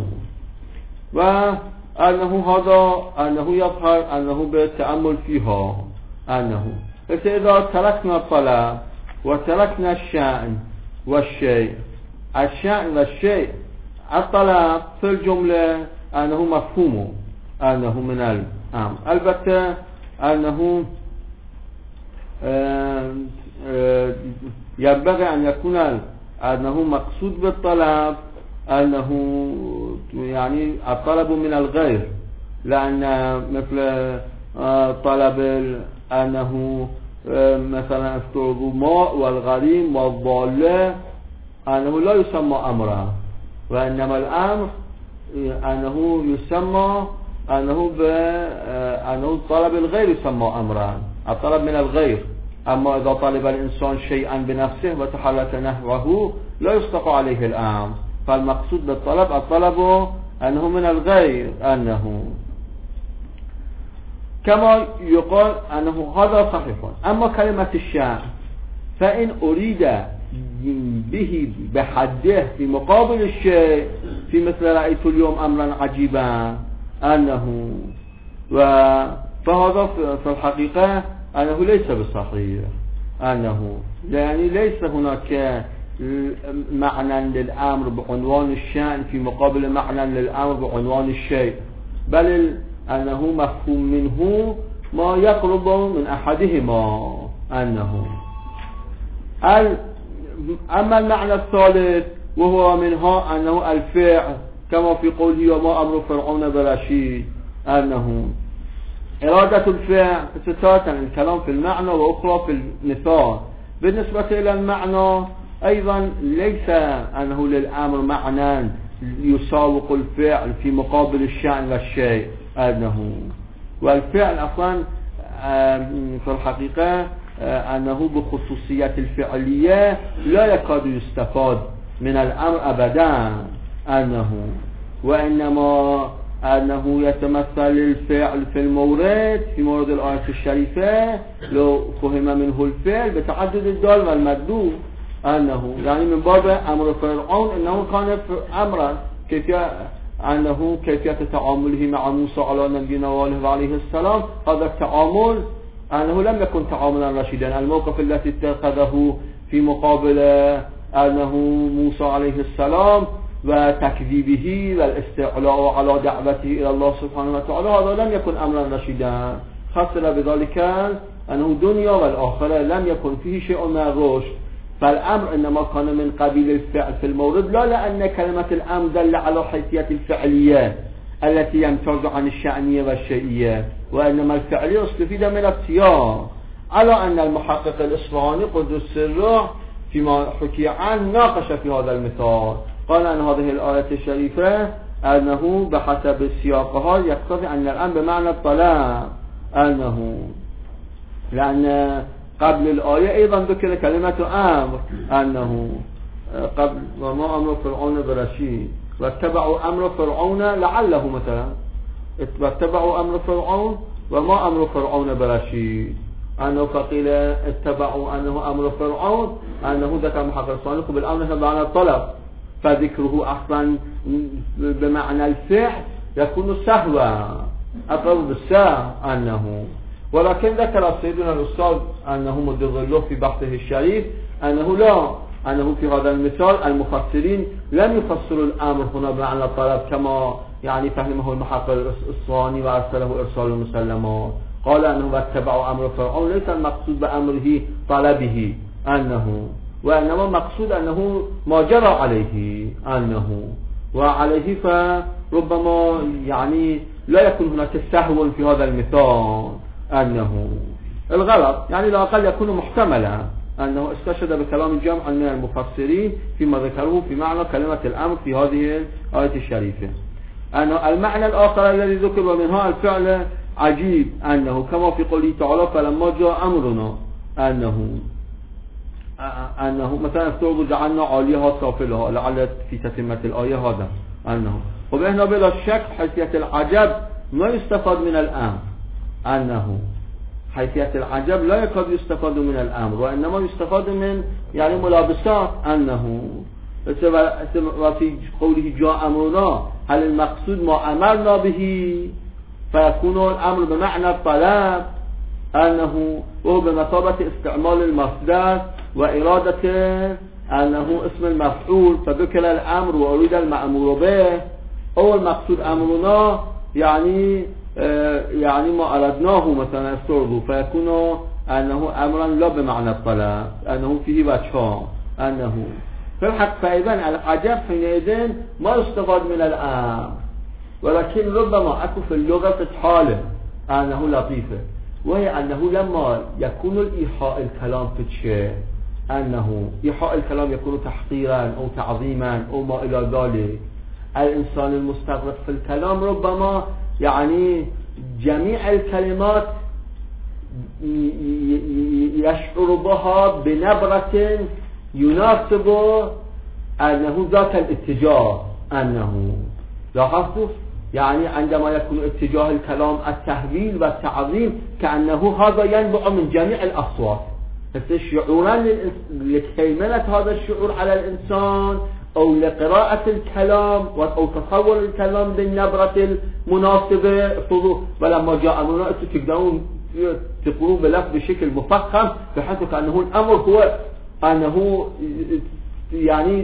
وأنه هذا أنه يظهر أنه بالتأمل فيها أنه. إذا تركنا الطلب وتركنا الشأن والشيء، الشأن والشيء الطلب في الجملة أنه مفهوم أنه من الأمر، البته أنه ينبغي أن يكون أنه مقصود بالطلب أنه يعني الطلب من الغير، لأن مثل طلب أنه مثلا افترضوا ماء والغريم والضالة أنه لا يسمى أمرا، وإنما الأمر أنه يسمى أنه طلب الغير يسمى أمرا، الطلب من الغير. أما إذا طلب الإنسان شيئا بنفسه وتحرك نحوه لا يصدق عليه الأمر، فالمقصود بالطلب الطلب أنه من الغير، أنه كما يقال أنه هذا صحيح. أما كلمة الشأن فإن أريد به بحده في مقابل الشيء، في مثل رأيت اليوم أمرا عجيبا أنه، فهذا في الحقيقة أنه ليس بصحيح، أنه يعني ليس هناك معنى للأمر بعنوان الشأن في مقابل معنى للأمر بعنوان الشيء، بل أنه مفهوم منه ما يقرب من أحدهما، أنه أما المعنى الثالث وهو منها أنه الفعل، كما في قوله وما أمر فرعون برشيد، أنه إرادة الفعل ستارة الكلام في المعنى وأخرى في المثال. بالنسبة إلى المعنى أيضا ليس أنه للأمر معنى يساوق الفعل في مقابل الشأن والشيء، أنه والفعل أصلا في الحقيقة أنه بخصوصية الفعلية لا يكاد يستفاد من الأمر أبدا، أنه وإنما أنه يتمثل الفعل في المورد، في مورد الآية الشريفة لو فهم منه الفعل بتعدد الدال والمدلول، أنه يعني من باب أمر فرعون أنه كان أمرا كيفية تعامله مع موسى على نبينا وعليه السلام، هذا التعامل أنه لم يكن تعاملا رشيدا. الموقف الذي اتخذه في مقابل أنه موسى عليه السلام وتكذيبه والاستعلاء على دعوته إلى الله سبحانه وتعالى، هذا لم يكن أمرا رشيدا، خسر بذلك أنه دنيا والآخرة، لم يكن فيه شيء من الرشد. فالأمر إنما كان من قبيل الفعل في المورد، لا لأن كلمة الأمر دل على حيثية الفعلية التي يمتاز عن الشأنية والشيئية، وإنما الفعلية استفيد من السياق، على أن المحقق الإصفهاني قدس سره فيما حكي عنه ناقش في هذا المثال، قال أن هذه الآية الشريفة أنه بحسب سياقها يقتضي أن الأمر بمعنى الطلب، أنه لأن قبل الآية أيضا ذكر كلمة أمر، أنه قبل وما أمر فرعون برشيد واتبعوا أمر فرعون لعله مثلا واتبعوا أمر فرعون وما أمر فرعون برشيد، أنه فقيل اتبعوا أنه أمر فرعون، أنه ذكر محقق الصانق بالأمر بمعنى الطلب، فذكره أصلا بمعنى الفعل يكون سهوا أقرب بالسهو، أنه ولكن ذكر سيدنا الأستاذ أنه مدظله في بحثه الشريف أنه لا، أنه في هذا المثال المفسرين لم يفسروا الأمر هنا بمعنى الطلب كما يعني فهمه المحقق الإصفهاني وأرسله إرسال المسلمات، قال أنه واتبعوا أمر فرعون ليس المقصود بأمره طلبه، أنه وإنما مقصود أنه ما جرى عليه، أنه وعليه فربما يعني لا يكون هناك سهو في هذا المثال، أنه الغلط يعني لا أقل يكون محتملا، أنه استشهد بكلام جمع من المفسرين فيما ذكروه في معنى كلمة الأمر في هذه الآية الشريفة. أنه المعنى الآخر الذي ذكر ومنها الفعل عجيب، أنه كما في قوله تعالى فلما جاء أمرنا، أنه مثلا افترضوا جعلنا عاليها سافلها، لعل في تتمة الآية هذا، أنه وبهنا بلا شك حيثية العجب ما يستفاد من الأمر، أنه حيثية العجب لا يكاد يستفاد من الأمر، وإنما يستفاد من يعني ملابسات، أنه وفي قوله جاء أمرنا هل المقصود ما أمرنا به فيكون الأمر بمعنى الطلب، أنه وهو بمثابة استعمال المصدر وإرادة أنه اسم المفعول، فذكر الأمر وأريد المأمور به، أو المقصود أمرنا يعني يعني ما أردناه مثلا افترضوا فيكون أنه أمرا لا بمعنى الطلب، أنه فيه وجهان، أنه في الحق فإذا العجب حينئذ ما يستفاد من الأمر، ولكن ربما أكو في اللغة حاله أنه لطيفة، وهي أنه لما يكون الإيحاء الكلام في الشيء، أنه إيحاء الكلام يكون تحقيرا أو تعظيما أو ما إلى ذلك، الإنسان المستغرق في الكلام ربما يعني جميع الكلمات يشعر بها بنبرة يناسب أنه ذاك الاتجاه. أنه لاحظتوا يعني عندما يكون اتجاه الكلام التهويل والتعظيم كأنه هذا ينبع من جميع الأصوات، شعورا لكيمنة هذا الشعور على الإنسان أو لقراءة الكلام أو تصور الكلام بالنبرة المناسبة. ولما جاء أمرنا تقدرون تقولوا بلفظ بشكل مفخم بحيث كأنه الأمر هو أنه يعني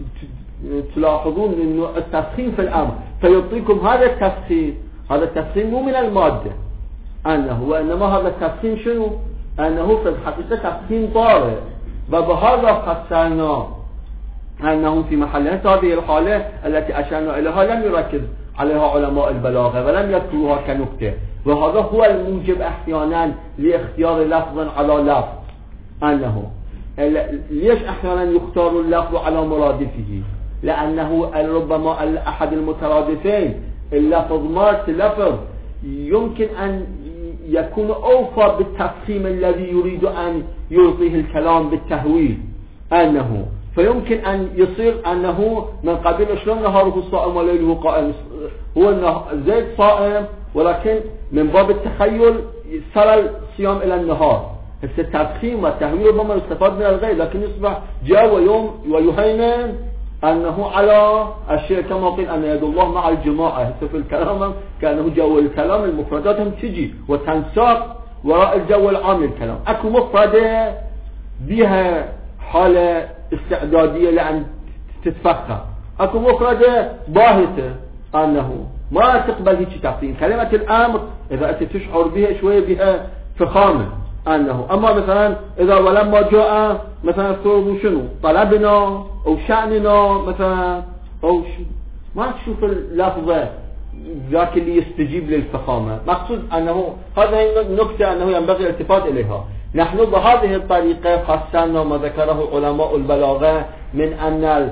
تلاحظون أنه التسخين في الأمر فيعطيكم هذا التسخين. هذا التسخين مو من المادة أنه، وإنما هذا التسخين شنو؟ أنه في الحقيقة تسخين طارئ، وبهذا فسرنا أنه في محل هذه الحالة التي أشرنا إليها لم يركز عليها علماء البلاغة ولم يذكروها كنكتة، وهذا هو الموجب أحيانا لاختيار لفظ على لفظ. أنه ليش أحيانا يختار اللفظ على مرادفه؟ لأنه ربما أحد المترادفين اللفظ مارس لفظ يمكن أن يكون أوفى بالتفخيم الذي يريد أن يلقيه الكلام بالتهويل. أنه فيمكن أن يصير أنه من قبيل شلون نهاره الصائم وليله قائم، هو زيد صائم ولكن من باب التخيل سر الصيام إلى النهار. التفخيم والتهويل ربما يستفاد من الغير، لكن يصبح جاء ويوم ويهيمن أنه على الشيء كما قيل أن يد الله مع الجماعة في الكلام، كأنه جو الكلام المفردات هم تجي وتنساق وراء الجو العام للكلام. أكو مفردة بها حالة استعدادية لأن تتفخم، أكو مفردة باهتة أنه ما تقبل هيك تفخيم. كلمة الأمر إذا أنت تشعر بها شوية بها فخامة أنه، أما مثلا إذا ولما جاء مثلا فرضوا شنو طلبنا أو شأننا مثلا أو ما تشوف اللفظة ذاك اللي يستجيب للفخامة. مقصود أنه هذه النكتة أنه ينبغي الالتفات إليها. نحن بهذه الطريقة فسرنا ما ذكره علماء البلاغة من أن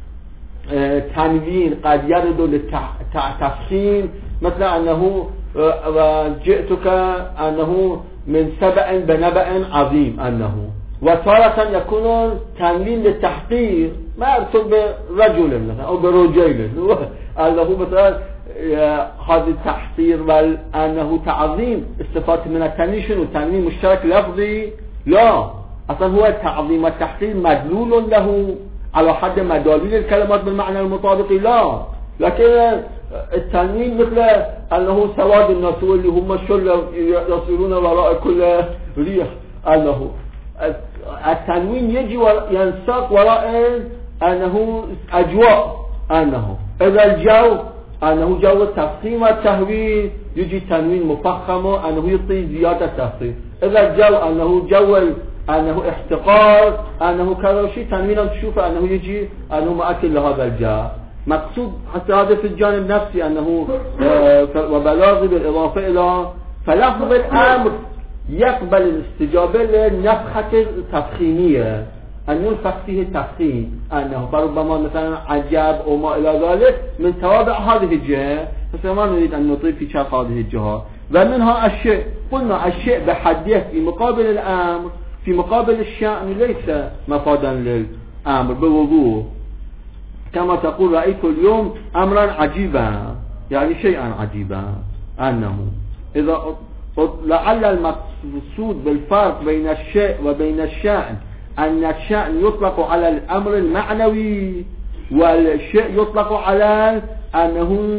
التنوين قد يرد للتفخيم، مثل أنه جئتك أنه من سبأ بنبأ عظيم، أنه وتارة يكون تنوين للتحقير ما يرتب برجل مثلا أو برجل أنه مثلا هذا التحقير، بل أنه تعظيم استفادة من التنوين والتنوين مشترك لفظي. لا، أصلا هو التعظيم والتحقير مدلول له على حد مدالول الكلمات بالمعنى المطابق. لا، لكن التنوين مثل أنه سواد الناس اللي هم الشل يصيرون وراء كل ريح، أنه التنوين يجي ينساق وراء أنه أجواء، أنه إذا الجو أنه جو التفخيم والتهويل يجي تنوين مفخم أنه يعطي زيادة تفخيم. إذا الجو أنه جو أنه احتقار أنه كذا شيء تنوين تشوف أنه يجي أنه مأكل لهذا الجو. مقصود حتى هذا في الجانب نفسي أنه وبلاغي بالإضافة إلى فلفظ الأمر يقبل الاستجابة للنفخة التفخيمية أن ينفخ فيه التفخيم، أنه فربما مثلا عجب أو ما إلى ذلك من توابع هذه الجهة، فما نريد أن نطيب في شرح هذه الجهة. ومنها الشيء قلنا الشيء بحده في مقابل الأمر في مقابل الشأن ليس مفادا للأمر بوضوح، كما تقول رأيت اليوم أمرا عجيبا يعني شيئا عجيبا. أنه إذا لعل المقصود بالفرق بين الشيء وبين الشأن أن الشأن يطلق على الأمر المعنوي والشيء يطلق على أنه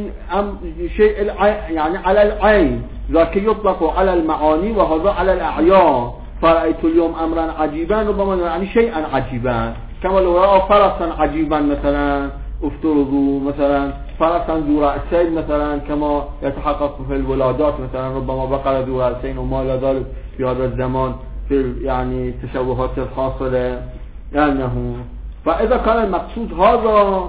شيء يعني على العين، لكن يطلق على المعاني وهذا على الأعيان. فرأيت اليوم أمرا عجيبا ربما يعني شيئا عجيبا، كما لو رأى فرسا عجيبا مثلا افترضوا مثلا فرسا ذو رأسين مثلا كما يتحقق في الولادات مثلا ربما بقرة ذو رأسين وما إلى ذلك في هذا الزمان في يعني التشوهات الحاصلة لأنه فإذا كان المقصود هذا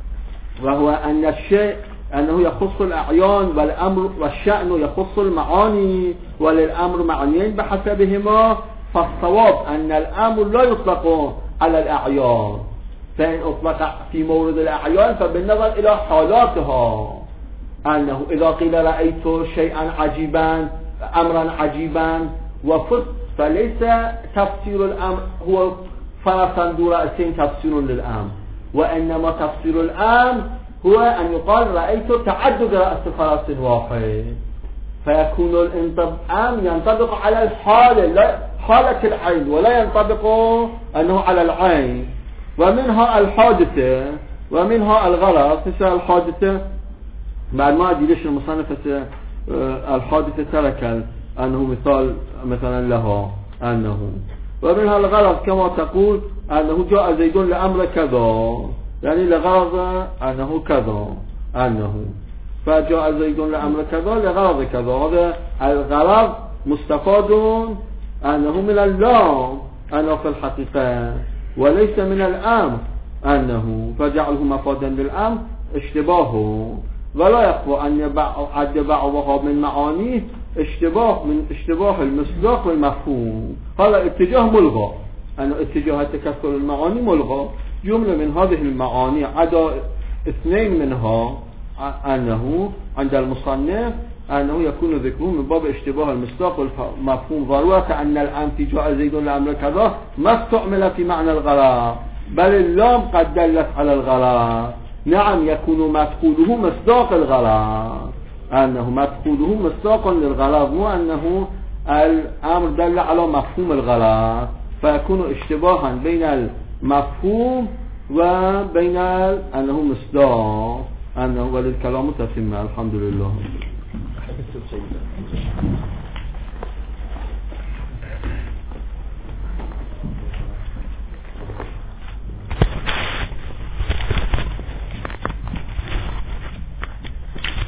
وهو أن الشيء أنه يخص الأعيان والأمر والشأن يخص المعاني وللأمر معنيين بحسبهما فالصواب أن الأمر لا يطلق على الأعيان فإن أطلق في مورد الأعيان فبالنظر إلى حالاتها أنه إذا قيل رأيت شيئا عجيبا أمرا عجيبا وفرط فليس تفسير الأمر هو فرسا ذو رأسين تفسير للأمر وإنما تفسير الأمر هو أن يقال رأيت تعدد رأس فرس واحد فيكون الأمر ينطبق على الحالة حالة العين ولا ينطبق أنه على العين ومنها الحادثة ومنها الغرض مثل الحادثة بعد ما أدري ليش المصنف الحادثة ترك أنه مثال مثلا لها أنه ومنها الغرض كما تقول أنه جاء زيد لأمر كذا يعني لغرض أنه كذا أنه فجاء زيد لأمر كذا لغرض كذا هذا الغرض مستفاد أنه من اللام أنه في الحقيقة وليس من الأمر أنه فجعله مفادا للأمر اشتباهه ولا يخفى أن عد بعضها من معانيه اشتباه من اشتباه المصداق والمفهوم هذا اتجاه ملغى أنه اتجاه تكسر المعاني ملغى جملة من هذه المعاني عدا اثنين منها أنه عند المصنف أنه يكون ذكره من باب اشتباه المصداق والمفهوم ضرورة أن الآن في جاء زيد لأمر كذا ما استعمل في معنى الغرض بل اللام قد دلت على الغرض نعم يكون مدخوله مصداق الغرض أنه مدخوله مصداقا للغرض مو أنه الأمر دل على مفهوم الغرض فيكون اشتباها بين المفهوم وبين أنه مصداق أنه وللكلام تتم الحمد لله